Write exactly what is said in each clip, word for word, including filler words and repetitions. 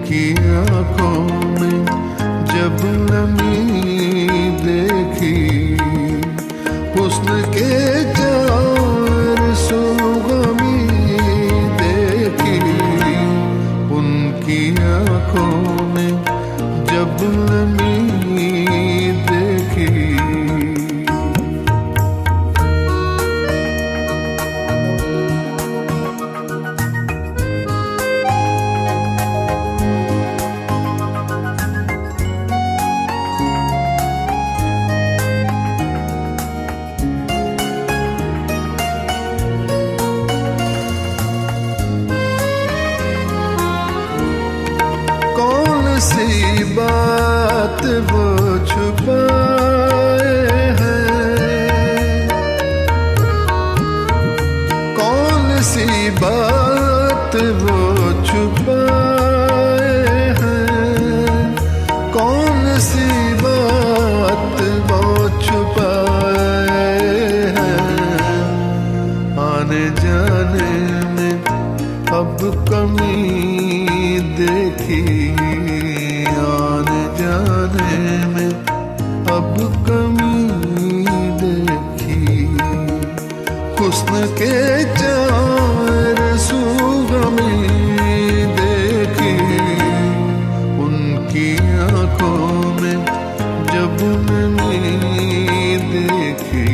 उनकी आंखों में जब नमी देखी, हुस्न के चार सुगमी देखी, उनकी आंखों में जब नमी देखी। सी बात वो छुपाए हैं, कौन सी बात वो छुपाए हैं, कौन सी बात वो छुपाए हैं। आने जाने में अब कमी देखी, आने जाने में अब कमी देखी, हुस्न के चार सुगमी देखी, उनकी आंखों में जब नमी देखी।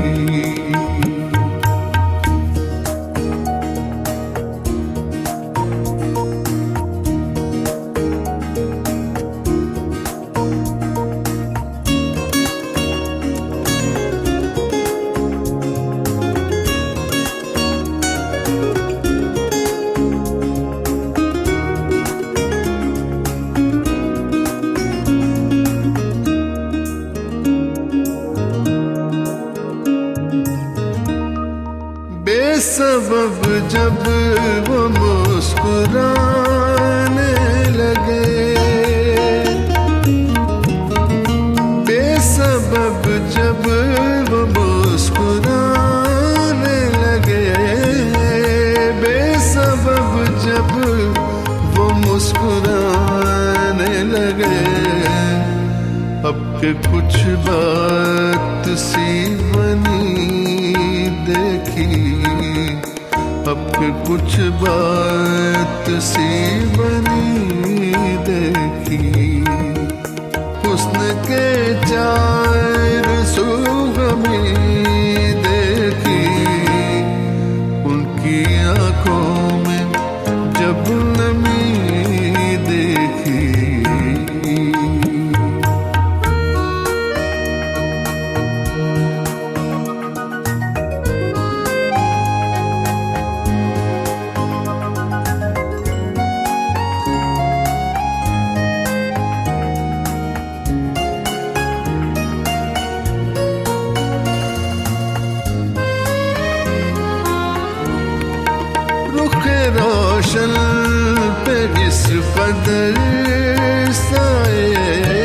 बेसबब जब वो मुस्कुराने लगे, बेसबब जब वो मुस्कुराने लगे, बेसबब जब वो मुस्कुराने लगे, अब के कुछ बात सी बनी देखी, अब के कुछ बात सी बनी देखी, हुस्न के चार सुगमी देखी, उनकी आंखों में जब नमी देखी। रोशन पे इस कदर साए,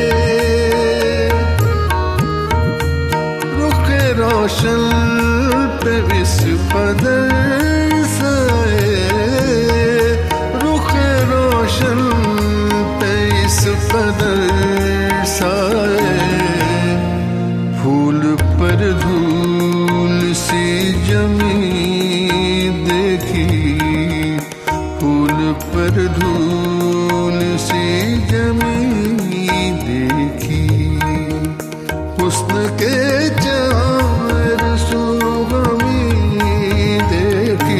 रुख रोशन पे इस कदर साए, रुख रोशन पे इस कदर साए, फूल पर धूल सी जमी देखी, फूल पर धूल सी जमी देखी, हुस्न के चार सुगमी देखी,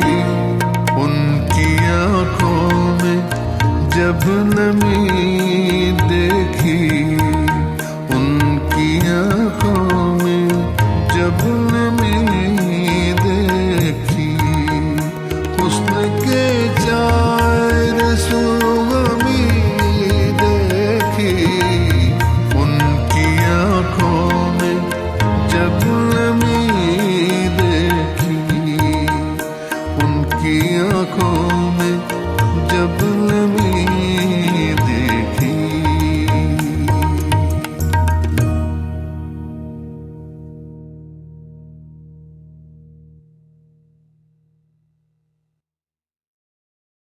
उनकी आंखों में जब नमी देखी, उनकी आंखों में जब नमी देखी, हुस्न के